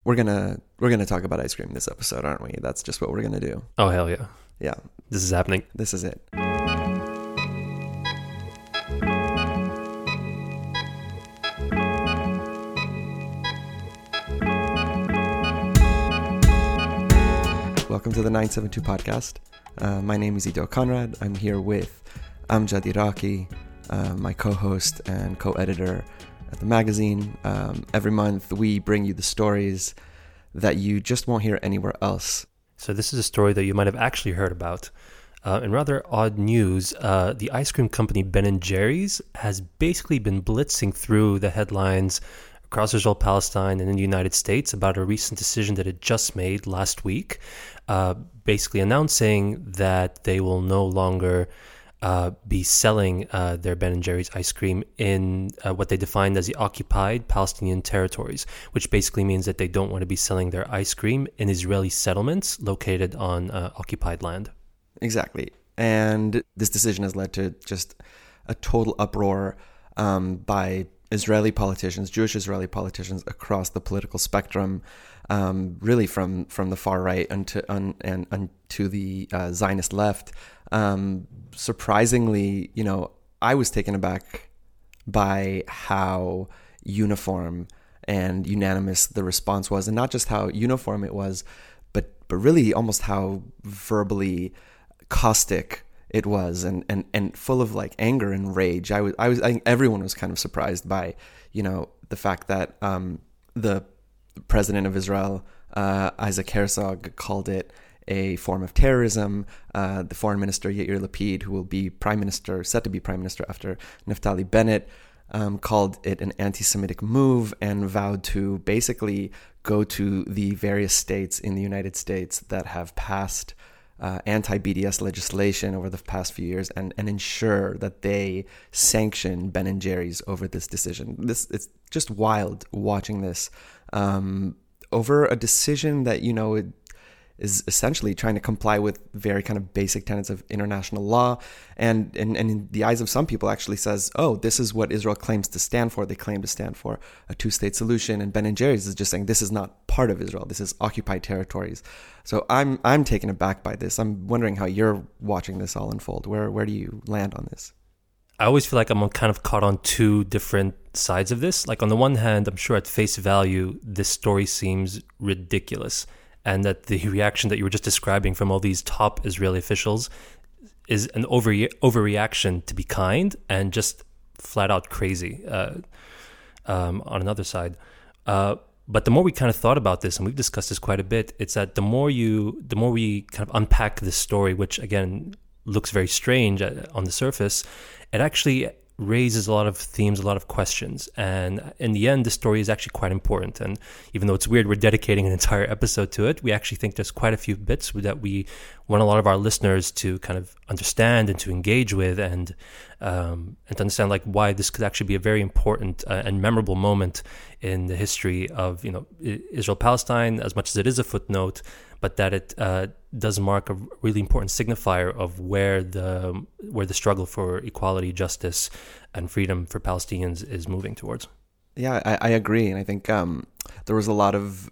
we're gonna talk about ice cream this episode, aren't we? That's just what we're gonna do. Oh, hell yeah. Yeah, This is happening. this is it. Welcome to the 972 podcast. My name is Ido Conrad. I'm here with Amjad Iraqi, my co-host and co-editor at the magazine. Every month we bring you the stories that you just won't hear anywhere else. So this is a story that you might have actually heard about. In rather odd news, the ice cream company Ben & Jerry's has basically been blitzing through the headlines across Israel, Palestine, and in the United States about a recent decision that it just made last week, basically announcing that they will no longer be selling their Ben & Jerry's ice cream in what they defined as the occupied Palestinian territories, which basically means that they don't want to be selling their ice cream in Israeli settlements located on occupied land. Exactly. And this decision has led to just a total uproar by Israeli politicians, Jewish Israeli politicians across the political spectrum, really from the far right and to the Zionist left. Surprisingly, I was taken aback by how uniform and unanimous the response was, and not just how uniform it was, but really almost how verbally caustic it was, and full of like anger and rage. I think everyone was kind of surprised by, the fact that the president of Israel, Isaac Herzog, called it a form of terrorism. The foreign minister Yair Lapid, who will be set to be prime minister after Naftali Bennett, called it an anti-Semitic move and vowed to basically go to the various states in the United States that have passed anti-BDS legislation over the past few years and ensure that they sanction Ben & Jerry's over this decision. It's just wild watching this over a decision that, it is essentially trying to comply with very kind of basic tenets of international law, and in the eyes of some people actually says, oh, this is what Israel claims to stand for. They claim to stand for a two-state solution, and Ben & Jerry's is just saying this is not part of Israel. This is occupied territories. So I'm taken aback by this. I'm wondering how you're watching this all unfold. Where do you land on this? I always feel like I'm kind of caught on two different sides of this. Like on the one hand, I'm sure at face value, this story seems ridiculous, and that the reaction that you were just describing from all these top Israeli officials is an overreaction to be kind and just flat out crazy on another side. But the more we kind of thought about this, and we've discussed this quite a bit, it's that the more we kind of unpack this story, which again looks very strange on the surface, it actually raises a lot of themes, a lot of questions. And in the end, the story is actually quite important. And even though it's weird, we're dedicating an entire episode to it, we actually think there's quite a few bits that we want a lot of our listeners to kind of understand and to engage with, and to understand like why this could actually be a very important and memorable moment in the history of, Israel-Palestine, as much as it is a footnote, but that it does mark a really important signifier of where the struggle for equality, justice, and freedom for Palestinians is moving towards. Yeah, I agree, and I think there was a lot of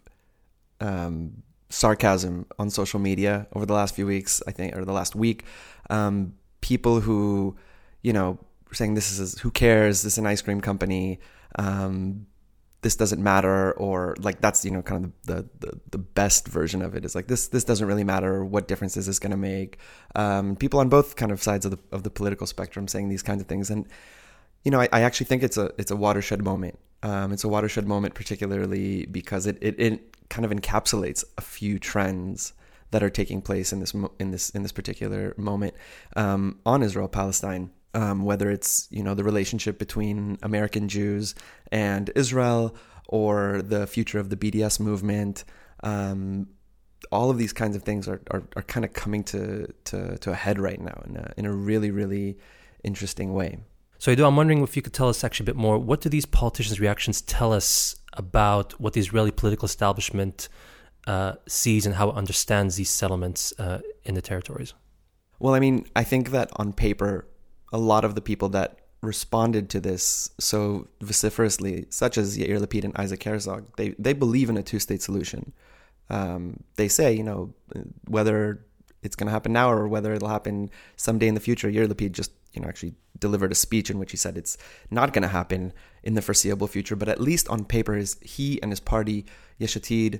sarcasm on social media over the last few weeks, I think, or the last week. People who, saying this is who cares? This is an ice cream company. This doesn't matter, or like that's kind of the best version of it is like this doesn't really matter. What difference is this going to make? People on both kind of sides of the political spectrum saying these kinds of things, and I actually think it's a watershed moment. It's a watershed moment particularly because it kind of encapsulates a few trends that are taking place in this particular moment on Israel-Palestine. Whether it's, the relationship between American Jews and Israel, or the future of the BDS movement, all of these kinds of things are kind of coming to a head right now in a really, really interesting way. So Edu, I'm wondering if you could tell us actually a bit more, what do these politicians' reactions tell us about what the Israeli political establishment sees and how it understands these settlements in the territories? Well, I mean, I think that on paper, a lot of the people that responded to this so vociferously, such as Yair Lapid and Isaac Herzog. They believe in a two-state solution. They say, whether it's going to happen now or whether it'll happen someday in the future. Yair Lapid just, actually delivered a speech in which he said it's not going to happen in the foreseeable future, but at least on paper, he and his party, Yesh Atid,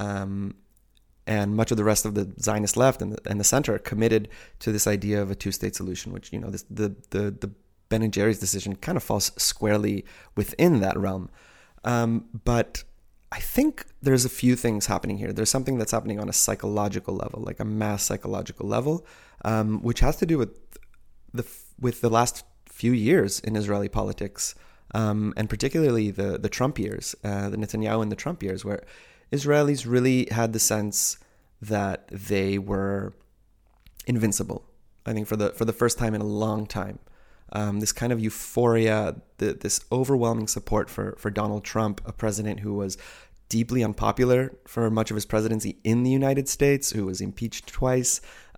and much of the rest of the Zionist left and the center are committed to this idea of a two-state solution, which, the Ben and Jerry's decision kind of falls squarely within that realm. But I think there's a few things happening here. There's something that's happening on a psychological level, like a mass psychological level, which has to do with the last few years in Israeli politics, and particularly the Trump years, the Netanyahu and the Trump years, where Israelis really had the sense that they were invincible. I think for the first time in a long time, this kind of euphoria, this overwhelming support for Donald Trump, a president who was deeply unpopular for much of his presidency in the United States, who was impeached twice.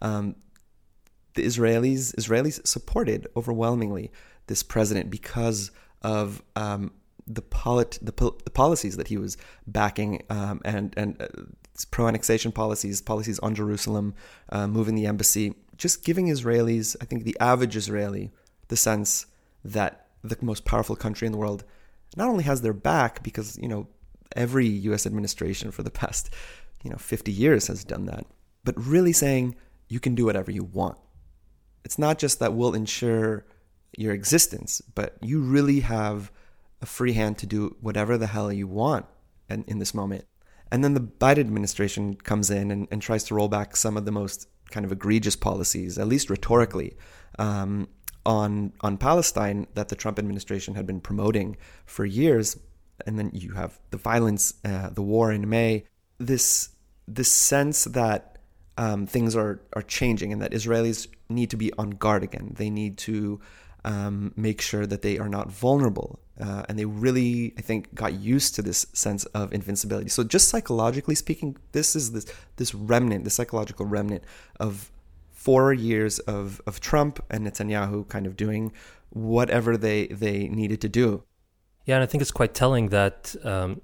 The Israelis supported overwhelmingly this president because of the policies that he was backing, and pro-annexation policies on Jerusalem, moving the embassy, just giving Israelis, I think the average Israeli, the sense that the most powerful country in the world not only has their back, because, every U.S. administration for the past, 50 years has done that, but really saying you can do whatever you want. It's not just that we'll ensure your existence, but you really have a free hand to do whatever the hell you want in this moment. And then the Biden administration comes in and tries to roll back some of the most kind of egregious policies, at least rhetorically, on Palestine that the Trump administration had been promoting for years. And then you have the violence, the war in May, this sense that things are changing and that Israelis need to be on guard again. They need to make sure that they are not vulnerable. And they really, I think, got used to this sense of invincibility. So just psychologically speaking, this is this remnant, the psychological remnant of 4 years of Trump and Netanyahu kind of doing whatever they needed to do. Yeah, and I think it's quite telling that,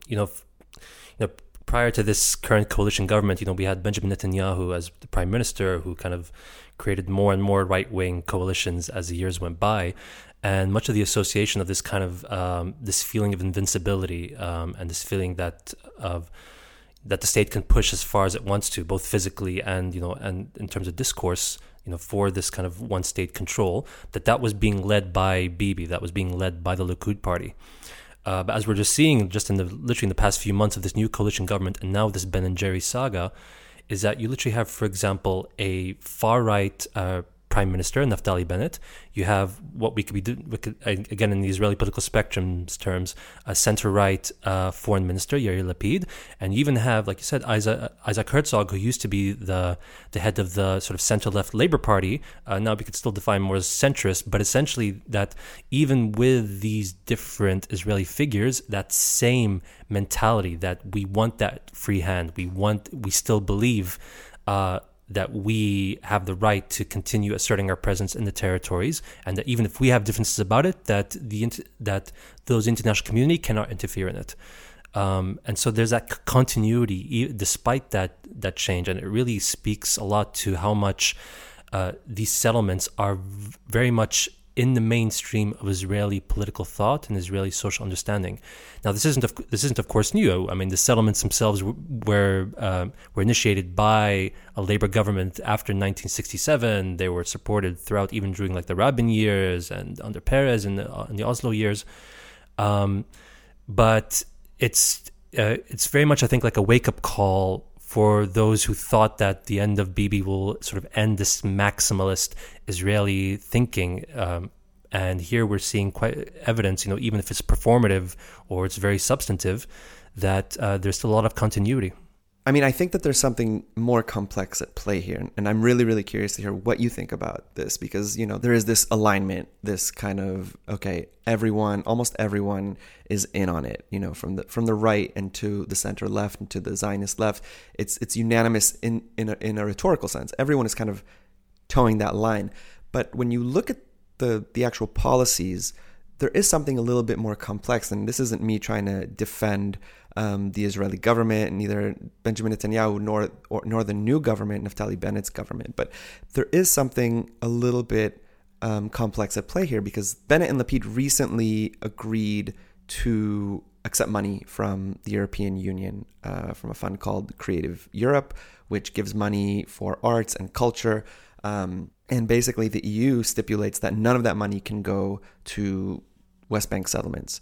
prior to this current coalition government, we had Benjamin Netanyahu as the prime minister, who kind of created more and more right-wing coalitions as the years went by. And much of the association of this kind of this feeling of invincibility, and this feeling that the state can push as far as it wants to, both physically and and in terms of discourse, for this kind of one-state control, that was being led by Bibi, that was being led by the Likud party. But as we're just seeing, literally in the past few months of this new coalition government, and now this Ben and Jerry saga, is that you literally have, for example, a far-right prime minister, Naftali Bennett. You have what we could again in the Israeli political spectrum's terms, a center-right foreign minister, Yair Lapid, and you even have, like you said, Isaac Herzog, who used to be the head of the sort of center-left Labour Party. Now we could still define more as centrist, but essentially that even with these different Israeli figures, that same mentality that we want that free hand, we still believe that we have the right to continue asserting our presence in the territories, and that even if we have differences about it, that those international community cannot interfere in it. And so there's that continuity despite that change, and it really speaks a lot to how much these settlements are very much in the mainstream of Israeli political thought and Israeli social understanding. Now, this isn't of course new. I mean, the settlements themselves were initiated by a labor government after 1967. They were supported throughout, even during like the Rabin years and under Peres and the Oslo years. But it's very much, I think, like a wake-up call for those who thought that the end of Bibi will sort of end this maximalist Israeli thinking. And here we're seeing quite evidence, even if it's performative or it's very substantive, that there's still a lot of continuity. I mean, I think that there's something more complex at play here. And I'm really, really curious to hear what you think about this, because, there is this alignment, this kind of, okay, almost everyone is in on it, from the right and to the center left and to the Zionist left. It's unanimous in a rhetorical sense. Everyone is kind of towing that line. But when you look at the actual policies, there is something a little bit more complex, and this isn't me trying to defend the Israeli government, neither Benjamin Netanyahu nor the new government, Naftali Bennett's government. But there is something a little bit complex at play here, because Bennett and Lapid recently agreed to accept money from the European Union, from a fund called Creative Europe, which gives money for arts and culture. And basically the EU stipulates that none of that money can go to West Bank settlements.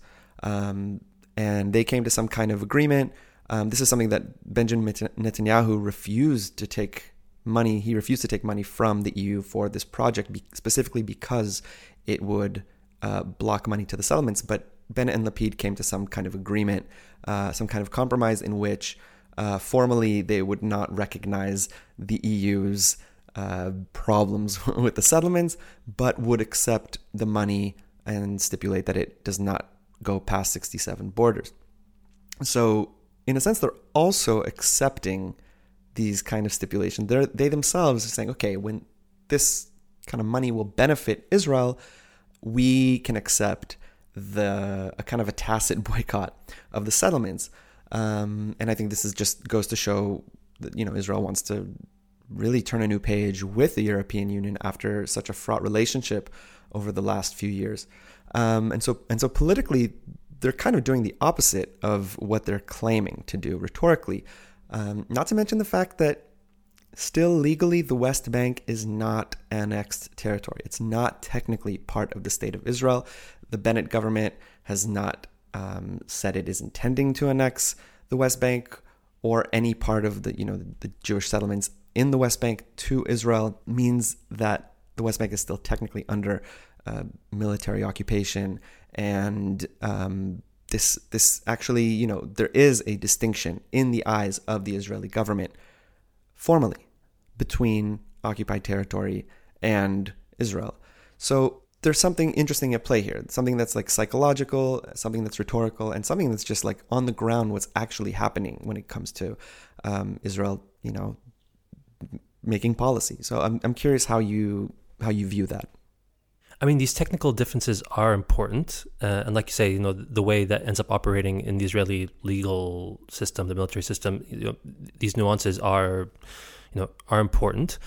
And they came to some kind of agreement. This is something that Benjamin Netanyahu refused to take money. He refused to take money from the EU for this project, specifically because it would block money to the settlements. But Bennett and Lapid came to some kind of agreement, some kind of compromise in which formally they would not recognize the EU's problems with the settlements, but would accept the money and stipulate that it does not go past 67 borders. So in a sense, they're also accepting these kind of stipulations. They themselves are saying, okay, when this kind of money will benefit Israel, we can accept a kind of a tacit boycott of the settlements. And I think this is just goes to show that, Israel wants to really turn a new page with the European Union after such a fraught relationship over the last few years. And so politically, they're kind of doing the opposite of what they're claiming to do rhetorically. Not to mention the fact that still legally, the West Bank is not annexed territory. It's not technically part of the state of Israel. The Bennett government has not said it is intending to annex the West Bank or any part of the Jewish settlements in the West Bank to Israel. Means that the West Bank is still technically under military occupation, and this actually, there is a distinction in the eyes of the Israeli government formally between occupied territory and Israel. So there's something interesting at play here, something that's like psychological, something that's rhetorical, and something that's just like on the ground, what's actually happening when it comes to Israel, making policy. So I'm curious how you view that. I mean, these technical differences are important. And like you say, the way that ends up operating in the Israeli legal system, the military system, these nuances are important.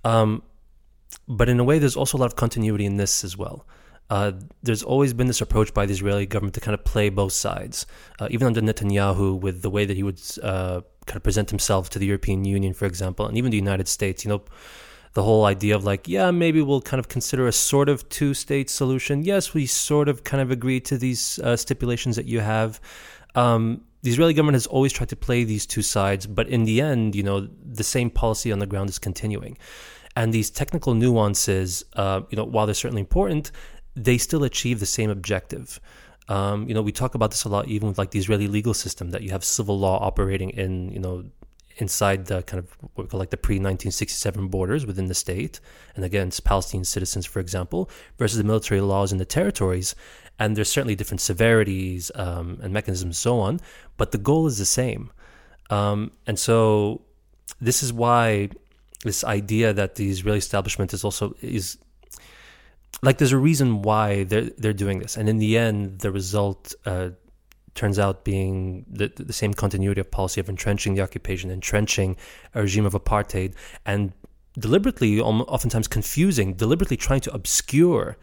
But in a way, there's also a lot of continuity in this as well. There's always been this approach by the Israeli government to kind of play both sides. Even under Netanyahu, with the way that he would kind of present himself to the European Union, for example, and even the United States, the whole idea of like, yeah, maybe we'll kind of consider a sort of two-state solution. Yes, we sort of kind of agree to these stipulations that you have. The Israeli government has always tried to play these two sides, but in the end, the same policy on the ground is continuing. And these technical nuances, while they're certainly important, they still achieve the same objective. We talk about this a lot, even with like the Israeli legal system, that you have civil law operating in, inside the kind of what we call like the pre-1967 borders within the state, and against Palestinian citizens, for example, versus the military laws in the territories. And there's certainly different severities and mechanisms and so on, but the goal is the same. And so this is why this idea that the Israeli establishment is like, there's a reason why they're doing this. And in the end, the result turns out being the same continuity of policy of entrenching the occupation, entrenching a regime of apartheid, and deliberately, oftentimes deliberately trying to obscure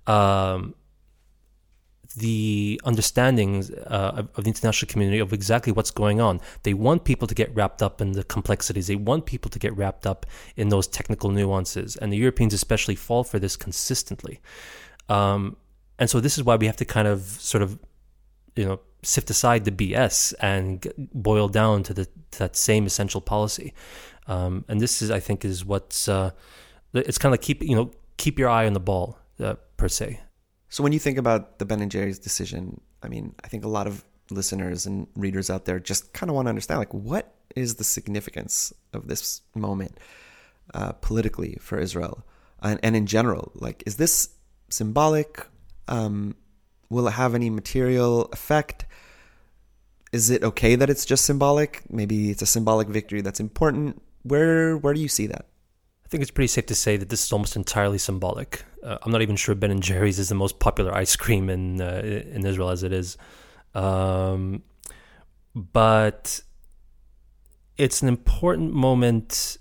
the understandings of the international community of exactly what's going on. They want people to get wrapped up in the complexities. They want people to get wrapped up in those technical nuances. And the Europeans especially fall for this consistently. And so this is why we have to kind of sort of, sift aside the BS and boil down to that same essential policy. And this is, I think, is what's it's kind of like keep your eye on the ball per se. So when you think about the Ben and Jerry's decision, I mean, I think a lot of listeners and readers out there just kind of want to understand, like, what is the significance of this moment politically for Israel and in general? Like, is this symbolic? Will it have any material effect? Is it okay that it's just symbolic? Maybe it's a symbolic victory that's important. Where do you see that? think it's pretty safe to say that this is almost entirely symbolic. I'm not even sure Ben & Jerry's is the most popular ice cream in Israel as it is. But it's an important moment,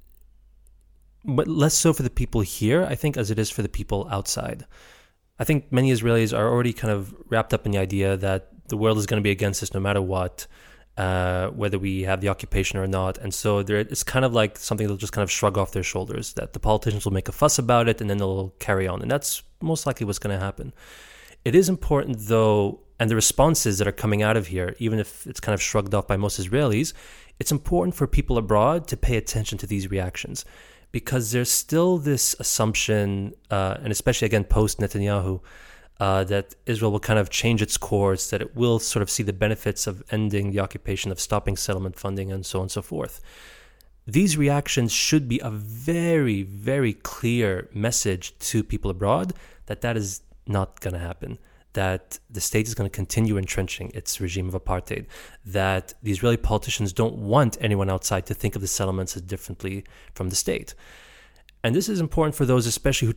but less so for the people here, I think, as it is for the people outside. I think many Israelis are already kind of wrapped up in the idea that the world is going to be against us no matter what, whether we have the occupation or not. And so it's kind of like something they'll just kind of shrug off their shoulders, that the politicians will make a fuss about it and then they'll carry on. And that's most likely what's going to happen. It is important, though, and the responses that are coming out of here, even if it's kind of shrugged off by most Israelis, it's important for people abroad to pay attention to these reactions, because there's still this assumption, and especially again post-Netanyahu, that Israel will kind of change its course, that it will sort of see the benefits of ending the occupation, of stopping settlement funding, and so on and so forth. These reactions should be a very, very clear message to people abroad that that is not going to happen, that the state is going to continue entrenching its regime of apartheid, that the Israeli politicians don't want anyone outside to think of the settlements as differently from the state. And this is important for those especially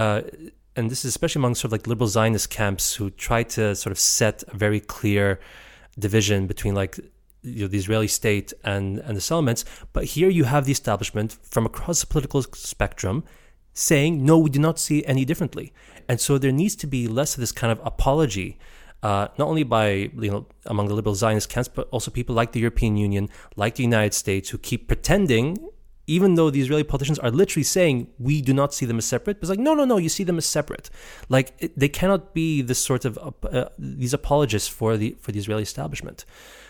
and this is especially among sort of like liberal Zionist camps who try to sort of set a very clear division between like the Israeli state and the settlements. But here you have the establishment from across the political spectrum saying, no, we do not see it any differently. And so there needs to be less of this kind of apology, not only by, among the liberal Zionist camps, but also people like the European Union, like the United States, who keep pretending, even though the Israeli politicians are literally saying, we do not see them as separate. But it's like, no, you see them as separate. Like, they cannot be this sort of, these apologists for the Israeli establishment.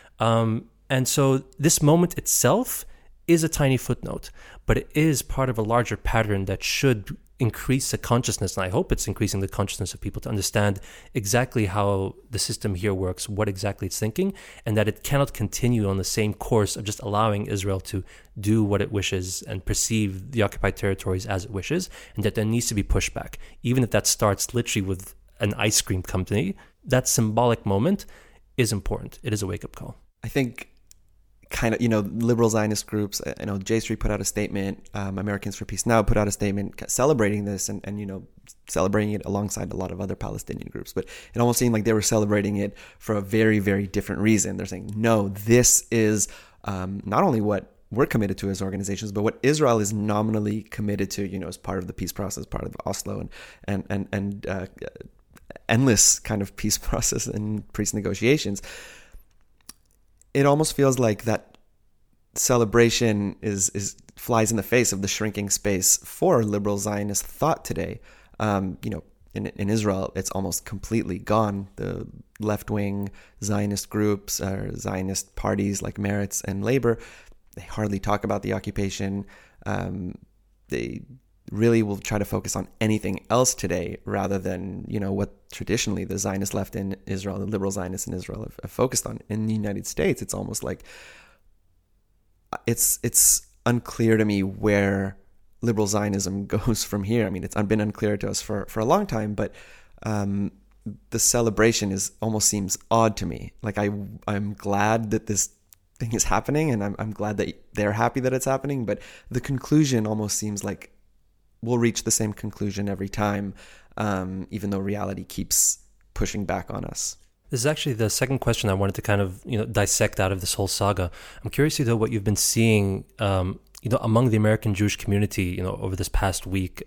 And so this moment itself is a tiny footnote, but it is part of a larger pattern that should increase the consciousness, and I hope it's increasing the consciousness of people to understand exactly how the system here works, what exactly it's thinking, and that it cannot continue on the same course of just allowing Israel to do what it wishes and perceive the occupied territories as it wishes, and that there needs to be pushback. Even if that starts literally with an ice cream company, that symbolic moment is important. It is a wake-up call. I think kind of, liberal Zionist groups, J Street put out a statement, Americans for Peace Now put out a statement celebrating this and celebrating it alongside a lot of other Palestinian groups. But it almost seemed like they were celebrating it for a very, very different reason. They're saying, no, this is not only what we're committed to as organizations, but what Israel is nominally committed to, as part of the peace process, part of Oslo and endless kind of peace process and peace negotiations. It almost feels like that celebration is flies in the face of the shrinking space for liberal Zionist thought today. In Israel, it's almost completely gone. The left-wing Zionist groups or Zionist parties like Meretz and Labor, they hardly talk about the occupation. They really will try to focus on anything else today rather than, what traditionally the Zionist left in Israel, the liberal Zionists in Israel have focused on. In the United States, it's almost like it's unclear to me where liberal Zionism goes from here. I mean, it's been unclear to us for a long time, but the celebration almost seems odd to me. Like I'm glad that this thing is happening, and I'm glad that they're happy that it's happening, but the conclusion almost seems like we'll reach the same conclusion every time, even though reality keeps pushing back on us. This is actually the second question I wanted to kind of dissect out of this whole saga. I'm curious to know what you've been seeing, among the American Jewish community, over this past week.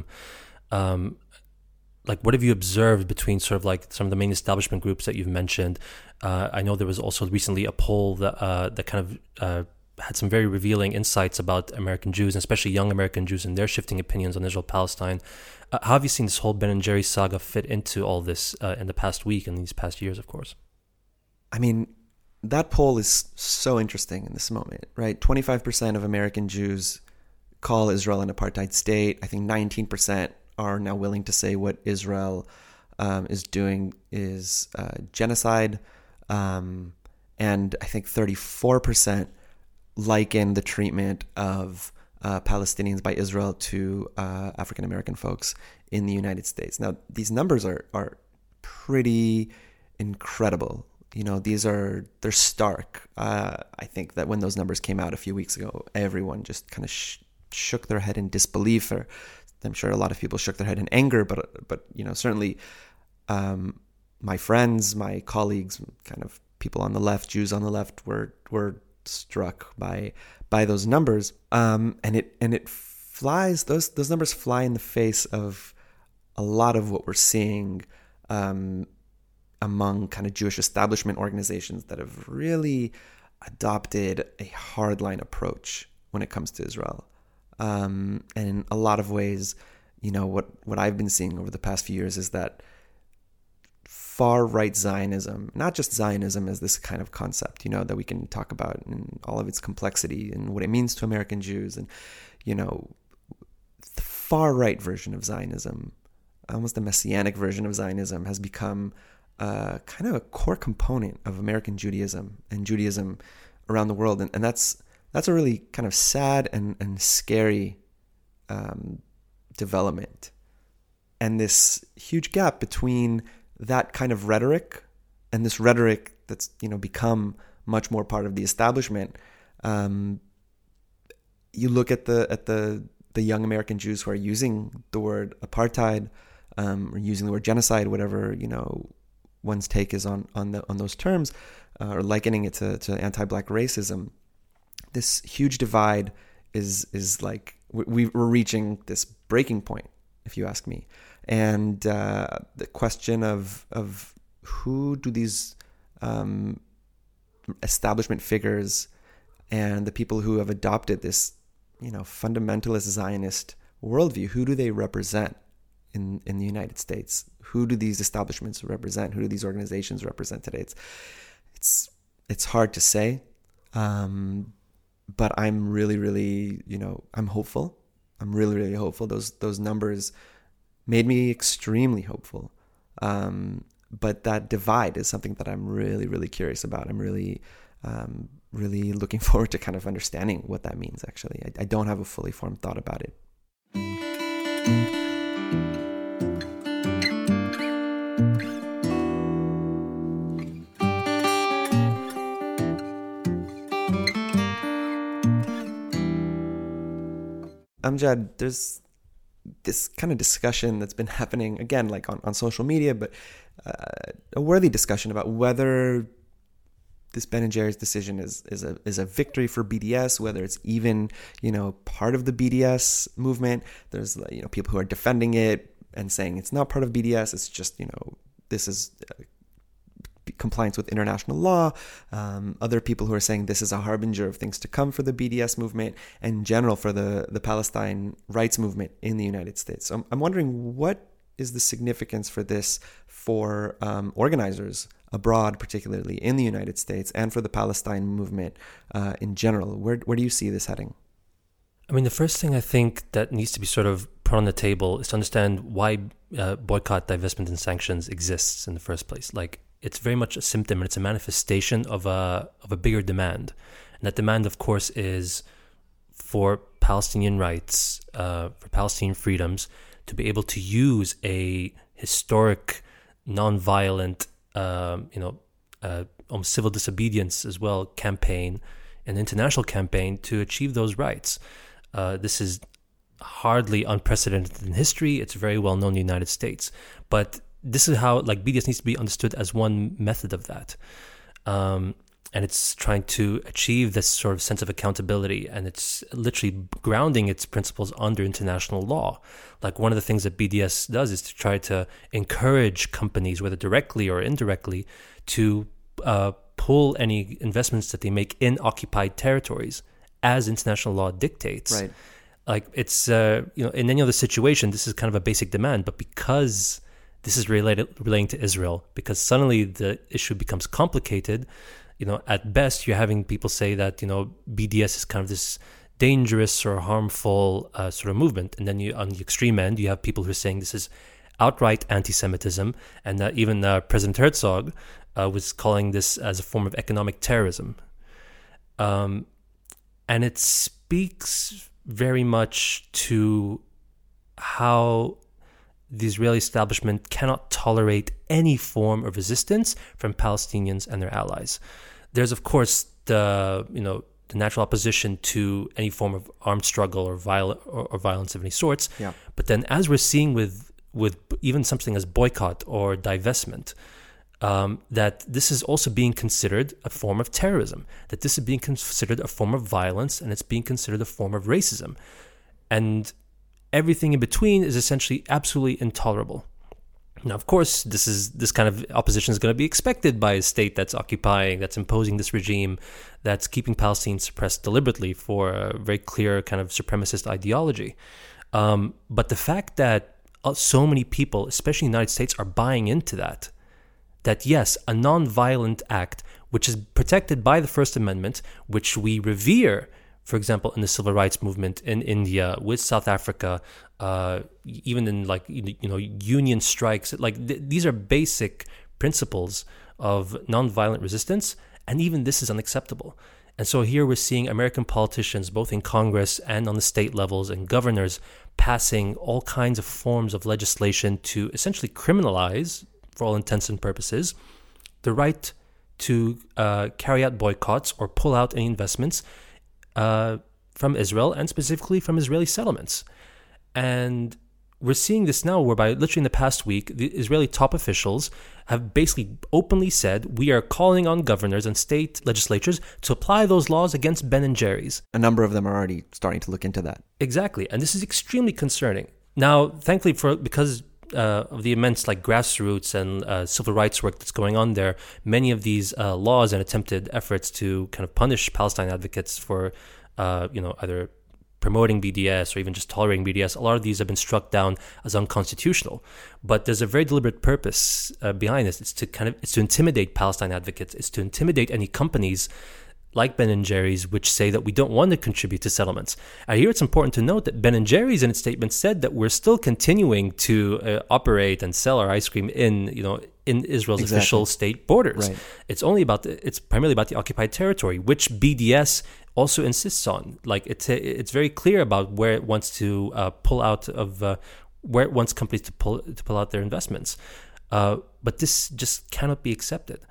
Like, what have you observed between sort of like some of the main establishment groups that you've mentioned? I know there was also recently a poll that kind of had some very revealing insights about American Jews, and especially young American Jews, and their shifting opinions on Israel-Palestine. How have you seen this whole Ben & Jerry's saga fit into all this in the past week and these past years, of course? I mean, that poll is so interesting in this moment, right? 25% of American Jews call Israel an apartheid state. I think 19% are now willing to say what Israel is doing is genocide. And I think 34% liken the treatment of Palestinians by Israel to African American folks in the United States. Now, these numbers are pretty incredible. They're stark. I think that when those numbers came out a few weeks ago, everyone just kind of shook their head in disbelief, or I'm sure a lot of people shook their head in anger, but certainly my friends, my colleagues, kind of people on the left, Jews on the left, were struck by those numbers, and it flies. Those numbers fly in the face of a lot of what we're seeing among kind of Jewish establishment organizations that have really adopted a hardline approach when it comes to Israel. And in a lot of ways, what I've been seeing over the past few years is that far-right Zionism, not just Zionism as this kind of concept, that we can talk about in all of its complexity and what it means to American Jews, and, the far-right version of Zionism, almost the messianic version of Zionism, has become kind of a core component of American Judaism and Judaism around the world. And that's a really kind of sad and scary development. And this huge gap between that kind of rhetoric and this rhetoric that's, become much more part of the establishment. You look at the young American Jews who are using the word apartheid, or using the word genocide, whatever, one's take is on those terms, or likening it to anti-Black racism. This huge divide is like we're reaching this breaking point, if you ask me. And the question of who do these establishment figures and the people who have adopted this, fundamentalist Zionist worldview, who do they represent in the United States? Who do these establishments represent? Who do these organizations represent today? It's hard to say, but I'm really, really, I'm hopeful. I'm really, really hopeful. Those numbers made me extremely hopeful. But that divide is something that I'm really, really curious about. I'm really, really looking forward to kind of understanding what that means, actually. I don't have a fully formed thought about it. Amjad, there's this kind of discussion that's been happening, again, like on social media, but a worthy discussion about whether this Ben & Jerry's decision is a victory for BDS, whether it's even, part of the BDS movement. There's, people who are defending it and saying it's not part of BDS. It's just, this is compliance with international law. Other people who are saying this is a harbinger of things to come for the BDS movement and in general for the Palestine rights movement in the United States. So I'm wondering, what is the significance for this for organizers abroad, particularly in the United States, and for the Palestine movement in general? Where do you see this heading? I mean, the first thing I think that needs to be sort of put on the table is to understand why boycott, divestment, and sanctions exists in the first place. Like, it's very much a symptom and it's a manifestation of a bigger demand. And that demand, of course, is for Palestinian rights, for Palestinian freedoms, to be able to use a historic, non-violent, almost civil disobedience as well campaign, an international campaign to achieve those rights. This is hardly unprecedented in history. It's very well known in the United States. But this is how, like, BDS needs to be understood as one method of that. And it's trying to achieve this sort of sense of accountability, and it's literally grounding its principles under international law. Like, one of the things that BDS does is to try to encourage companies, whether directly or indirectly, to pull any investments that they make in occupied territories as international law dictates. Right. Like, it's, in any other situation, this is kind of a basic demand, but because this is relating to Israel, because suddenly the issue becomes complicated. At best, you're having people say that, BDS is kind of this dangerous or harmful sort of movement. And then on the extreme end, you have people who are saying this is outright anti-Semitism. And even President Herzog was calling this as a form of economic terrorism. And it speaks very much to how the Israeli establishment cannot tolerate any form of resistance from Palestinians and their allies. There's, of course, the the natural opposition to any form of armed struggle or violence of any sorts. Yeah. But then, as we're seeing with even something as boycott or divestment, that this is also being considered a form of terrorism, that this is being considered a form of violence, and it's being considered a form of racism. And everything in between is essentially absolutely intolerable. Now, of course, this kind of opposition is going to be expected by a state that's occupying, that's imposing this regime, that's keeping Palestine suppressed deliberately for a very clear kind of supremacist ideology. But the fact that so many people, especially in the United States, are buying into that yes, a non-violent act, which is protected by the First Amendment, which we revere, for example, in the civil rights movement in India, with South Africa, even in union strikes, these are basic principles of nonviolent resistance, and even this is unacceptable. And so here we're seeing American politicians, both in Congress and on the state levels, and governors passing all kinds of forms of legislation to essentially criminalize, for all intents and purposes, the right to carry out boycotts or pull out any investments from Israel, and specifically from Israeli settlements. And we're seeing this now whereby literally in the past week, the Israeli top officials have basically openly said, we are calling on governors and state legislatures to apply those laws against Ben and Jerry's. A number of them are already starting to look into that. Exactly. And this is extremely concerning. Now, thankfully, because of the immense grassroots and civil rights work that's going on there, many of these laws and attempted efforts to kind of punish Palestine advocates for either promoting BDS or even just tolerating BDS, a lot of these have been struck down as unconstitutional. But there's a very deliberate purpose behind this. It's to intimidate Palestine advocates. It's to intimidate any companies like Ben and Jerry's, which say that we don't want to contribute to settlements. And here it's important to note that Ben and Jerry's in its statement said that we're still continuing to operate and sell our ice cream in Israel's official state borders. Right. It's primarily about the occupied territory, which BDS also insists on. It's very clear about where it wants to pull out of, where it wants companies to pull out their investments. But this just cannot be accepted.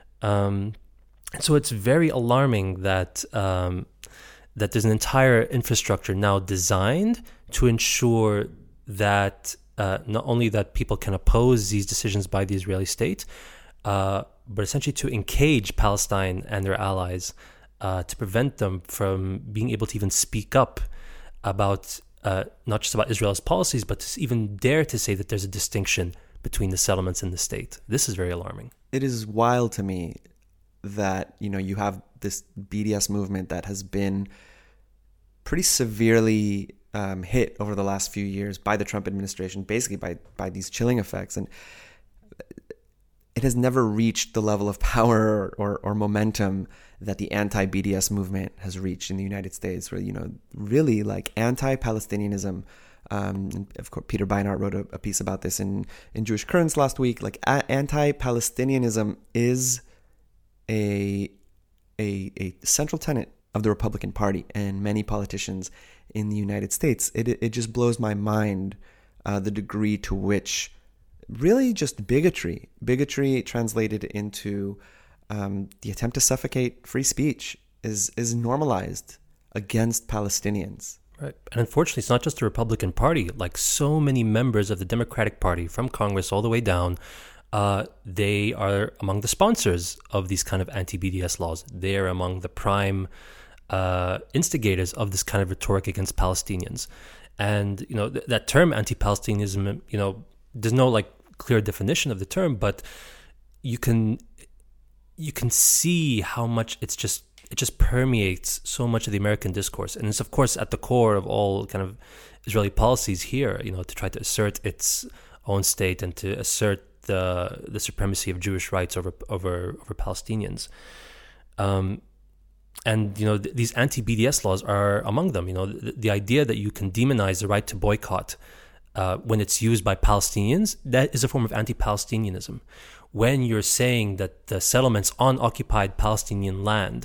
So it's very alarming that there's an entire infrastructure now designed to ensure that not only that people can oppose these decisions by the Israeli state, but essentially to engage Palestine and their allies, to prevent them from being able to even speak up about not just about Israel's policies, but to even dare to say that there's a distinction between the settlements and the state. This is very alarming. It is wild to me that you have this BDS movement that has been pretty severely hit over the last few years by the Trump administration, basically by these chilling effects, and it has never reached the level of power or momentum that the anti-BDS movement has reached in the United States, where really anti-Palestinianism. Of course, Peter Beinart wrote a piece about this in Jewish Currents last week. Anti-Palestinianism is a central tenet of the Republican Party and many politicians in the United States. It just blows my mind the degree to which really just bigotry translated into the attempt to suffocate free speech is normalized against Palestinians. Right. And unfortunately, it's not just the Republican Party. Like so many members of the Democratic Party, from Congress all the way down, they are among the sponsors of these kind of anti-BDS laws. They are among the prime instigators of this kind of rhetoric against Palestinians. And, that term anti-Palestinianism, there's no clear definition of the term, but you can see how much it just permeates so much of the American discourse. And it's, of course, at the core of all kind of Israeli policies here, to try to assert its own state and to assert the supremacy of Jewish rights over Palestinians. And, these anti-BDS laws are among them. The idea that you can demonize the right to boycott when it's used by Palestinians, that is a form of anti-Palestinianism. When you're saying that the settlements on occupied Palestinian land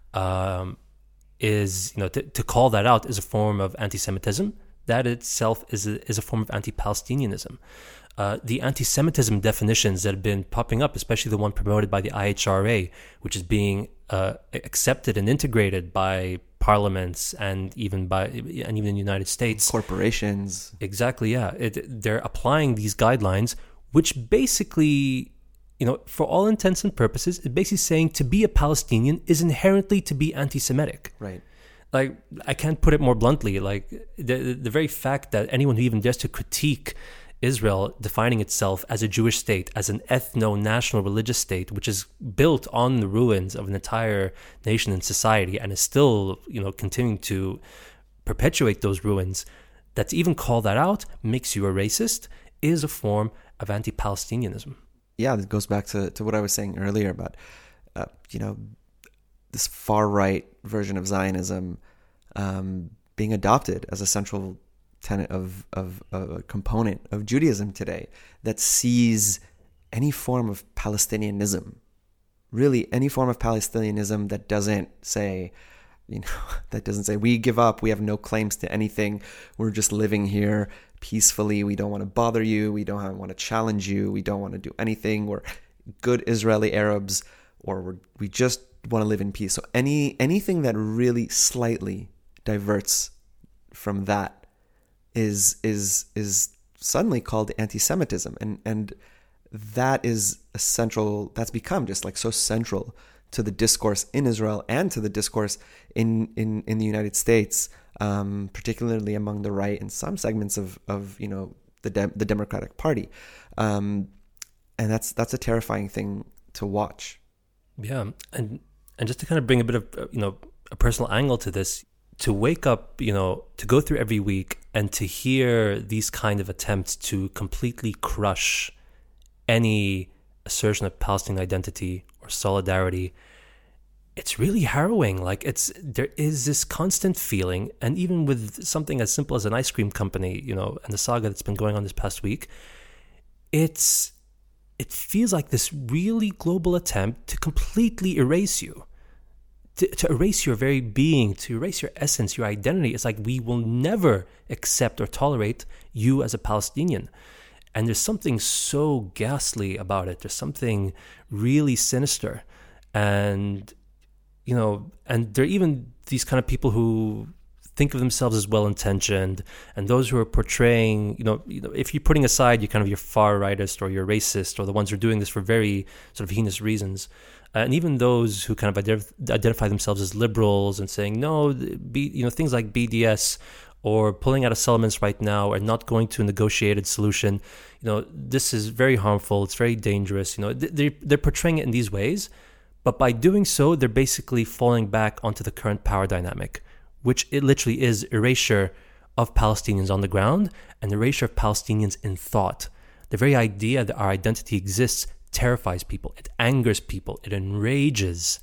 is, to call that out is a form of anti-Semitism, that itself is a form of anti-Palestinianism. the anti-Semitism definitions that have been popping up, especially the one promoted by the IHRA, which is being accepted and integrated by parliaments and even in the United States, corporations. Exactly, yeah. They're applying these guidelines, which basically, for all intents and purposes, it's basically saying to be a Palestinian is inherently to be anti-Semitic. Right. Like, I can't put it more bluntly. Like, the very fact that anyone who even dares to critique Israel defining itself as a Jewish state, as an ethno-national religious state, which is built on the ruins of an entire nation and society and is still, continuing to perpetuate those ruins, that to even call that out makes you a racist, is a form of anti-Palestinianism. Yeah, it goes back to what I was saying earlier about, this far-right version of Zionism being adopted as a central tenet of a component of Judaism today, that sees any form of Palestinianism, really any form of Palestinianism that doesn't say, we give up, we have no claims to anything, we're just living here peacefully, we don't want to bother you, we don't want to challenge you, we don't want to do anything, we're good Israeli Arabs, or we just want to live in peace. So anything that really slightly diverts from that is suddenly called anti-Semitism, and that is that's become just like so central to the discourse in Israel and to the discourse in the United States, particularly among the right and some segments of the Democratic Party, and that's a terrifying thing to watch. Yeah, and just to kind of bring a bit of a personal angle to this, to wake up, to go through every week and to hear these kind of attempts to completely crush any assertion of Palestinian identity or solidarity, it's really harrowing. Like, there is this constant feeling, and even with something as simple as an ice cream company, and the saga that's been going on this past week, it feels like this really global attempt to completely erase you. To erase your very being, to erase your essence, your identity. It's like, we will never accept or tolerate you as a Palestinian. And there's something so ghastly about it. There's something really sinister. And, and there are even these kind of people who think of themselves as well-intentioned, and those who are portraying, if you're putting aside your far-rightist or your racist or the ones who are doing this for very sort of heinous reasons, and even those who kind of identify themselves as liberals and saying, no, things like BDS or pulling out of settlements right now or not going to a negotiated solution, this is very harmful, it's very dangerous. They're portraying it in these ways, but by doing so, they're basically falling back onto the current power dynamic, which it literally is erasure of Palestinians on the ground and erasure of Palestinians in thought. The very idea that our identity exists terrifies people, it angers people, it enrages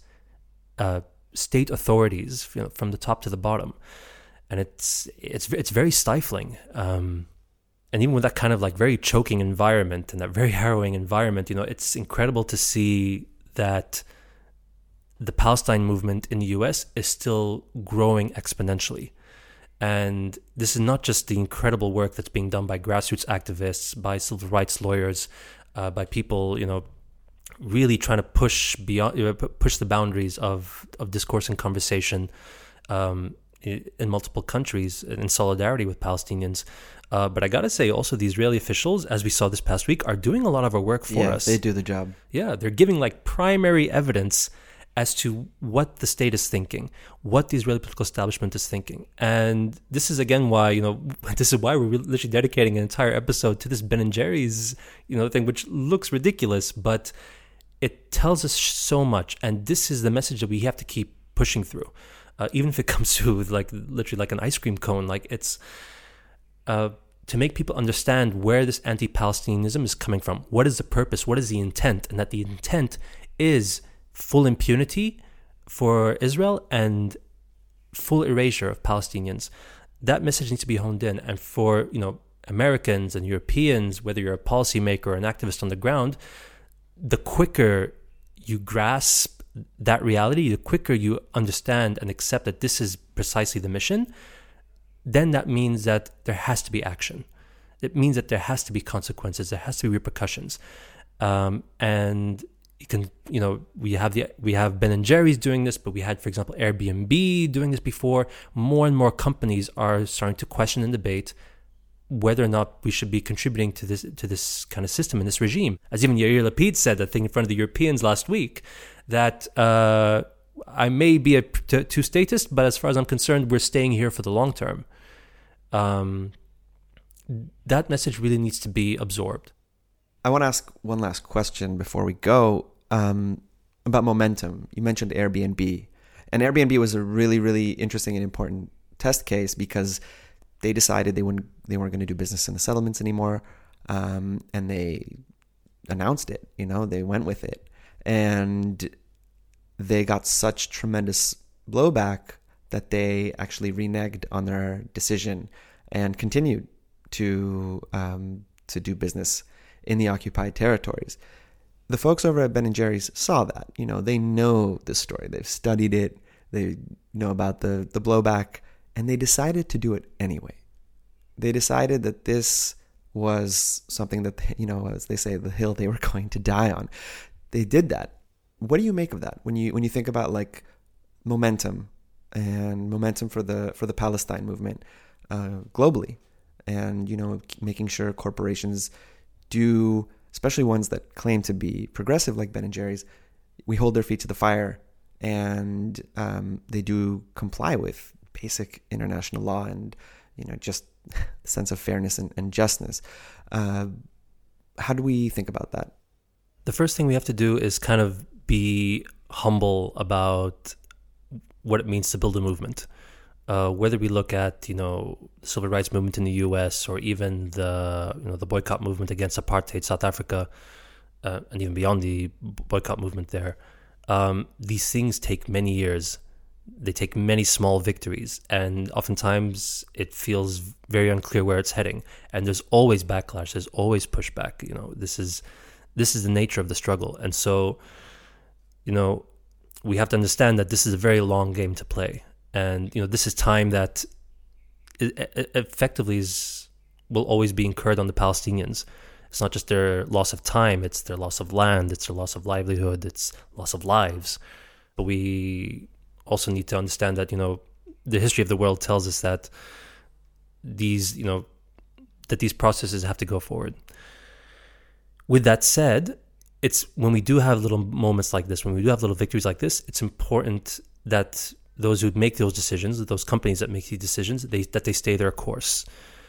state authorities, from the top to the bottom, and it's very stifling. And even with that kind of like very choking environment and that very harrowing environment, it's incredible to see that the Palestine movement in the US is still growing exponentially. And this is not just the incredible work that's being done by grassroots activists, by civil rights lawyers, by people, really trying to push the boundaries of discourse and conversation in multiple countries in solidarity with Palestinians. But I gotta say, also, the Israeli officials, as we saw this past week, are doing a lot of our work for us. Yeah, they do the job. Yeah, they're giving like primary evidence as to what the state is thinking, what the Israeli political establishment is thinking. And this is, again, why, this is why we're literally dedicating an entire episode to this Ben and Jerry's, thing, which looks ridiculous, but it tells us so much. And this is the message that we have to keep pushing through. Even if it comes to literally like an ice cream cone, it's to make people understand where this anti-Palestinianism is coming from. What is the purpose? What is the intent? And that the intent is full impunity for Israel and full erasure of Palestinians. That message needs to be honed in. And for, Americans and Europeans, whether you're a policymaker or an activist on the ground, the quicker you grasp that reality, the quicker you understand and accept that this is precisely the mission, then that means that there has to be action. it means that there has to be consequences, there has to be repercussions. And you can, we have Ben and Jerry's doing this, but we had, for example, Airbnb doing this before. More and more companies are starting to question and debate whether or not we should be contributing to this kind of system and this regime. As even Yair Lapid said, I think in front of the Europeans last week, that I may be a two-statist, but as far as I'm concerned, we're staying here for the long term. That message really needs to be absorbed. I want to ask one last question before we go about momentum. You mentioned Airbnb. And Airbnb was a really, really interesting and important test case because they decided they weren't going to do business in the settlements anymore. And they announced it, they went with it. And they got such tremendous blowback that they actually reneged on their decision and continued to do business in the occupied territories. The folks over at Ben & Jerry's saw that. They know the story. They've studied it. They know about the blowback. And they decided to do it anyway. They decided that this was something that, as they say, the hill they were going to die on. They did that. What do you make of that when you think about like momentum and momentum for the Palestine movement globally, and making sure corporations do, especially ones that claim to be progressive like Ben and Jerry's, we hold their feet to the fire, and they do comply with basic international law and just the sense of fairness and justness. How do we think about that? The first thing we have to do is kind of be humble about what it means to build a movement. Whether we look at the civil rights movement in the U.S. or even the boycott movement against apartheid South Africa, and even beyond the boycott movement there, these things take many years. They take many small victories, and oftentimes it feels very unclear where it's heading. And there's always backlash. There's always pushback. This is the nature of the struggle, and so we have to understand that this is a very long game to play. And, this is time that effectively will always be incurred on the Palestinians. It's not just their loss of time, it's their loss of land, it's their loss of livelihood, it's loss of lives. But we also need to understand that, the history of the world tells us that these processes have to go forward. With that said, it's when we do have little moments like this, when we do have little victories like this, it's important that those who make those decisions, those companies that make these decisions, that they stay their course.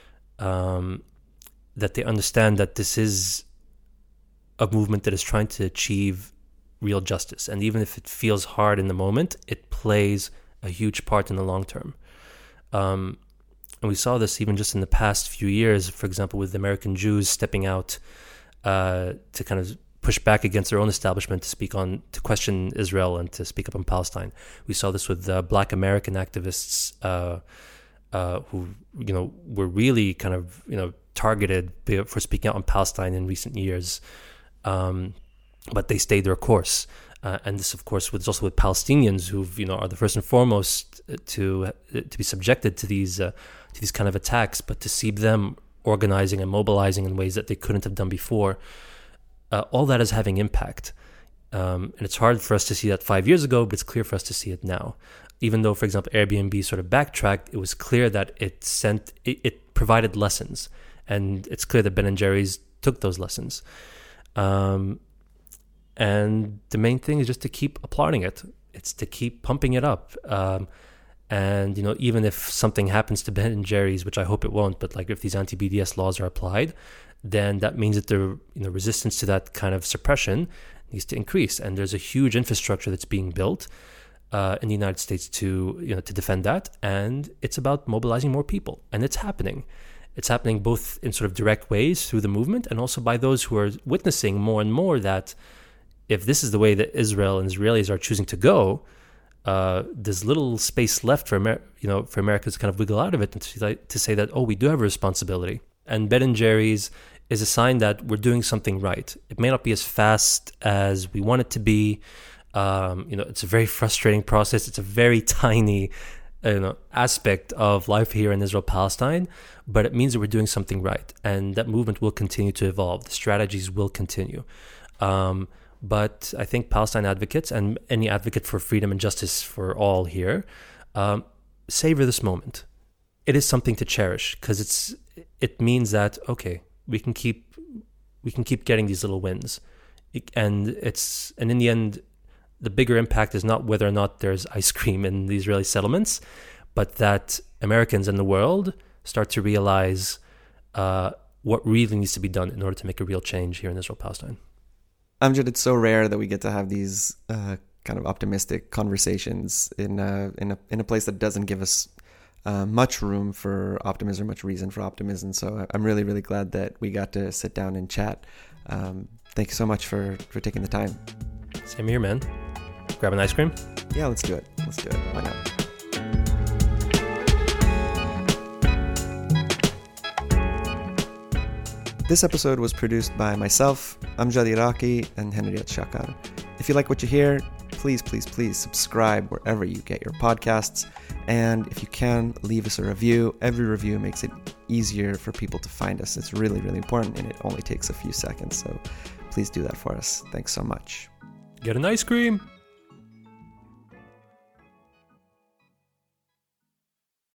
That they understand that this is a movement that is trying to achieve real justice. And even if it feels hard in the moment, it plays a huge part in the long term. And we saw this even just in the past few years, for example, with the American Jews stepping out to kind of push back against their own establishment, to question Israel and to speak up on Palestine. We saw this with Black American activists who were really kind of targeted for speaking out on Palestine in recent years, but they stayed their course. And this, of course, was also with Palestinians who are the first and foremost to be subjected to these kind of attacks, but to see them organizing and mobilizing in ways that they couldn't have done before. All that is having impact. And it's hard for us to see that 5 years ago, but it's clear for us to see it now. Even though, for example, Airbnb sort of backtracked, it was clear that it provided lessons. And it's clear that Ben & Jerry's took those lessons. And the main thing is just to keep applauding it. It's to keep pumping it up. And, even if something happens to Ben & Jerry's, which I hope it won't, but like if these anti-BDS laws are applied, then that means that the resistance to that kind of suppression needs to increase. And there's a huge infrastructure that's being built in the United States to defend that. And it's about mobilizing more people. And it's happening. It's happening both in sort of direct ways through the movement and also by those who are witnessing more and more that if this is the way that Israel and Israelis are choosing to go, there's little space left for America to kind of wiggle out of it and to say that, we do have a responsibility. And Ben & Jerry's is a sign that we're doing something right. It may not be as fast as we want it to be. It's a very frustrating process. It's a very tiny aspect of life here in Israel-Palestine, but it means that we're doing something right, and that movement will continue to evolve. The strategies will continue. But I think Palestine advocates and any advocate for freedom and justice for all here savor this moment. It is something to cherish because it means that, okay, we can keep getting these little wins, and in the end, the bigger impact is not whether or not there's ice cream in the Israeli settlements, but that Americans in the world start to realize what really needs to be done in order to make a real change here in Israel-Palestine. Amjad, it's so rare that we get to have these kind of optimistic conversations in a place that doesn't give us much room for optimism, much reason for optimism. So I'm really, really glad that we got to sit down and chat. Thank you so much for taking the time. Same here, man. Grab an ice cream? Yeah, let's do it. Why not? This episode was produced by myself, Amjad Iraqi, and Henriette Shakar. If you like what you hear, please, please, please subscribe wherever you get your podcasts. And if you can, leave us a review. Every review makes it easier for people to find us. It's really, really important, and it only takes a few seconds. So please do that for us. Thanks so much. Get an ice cream.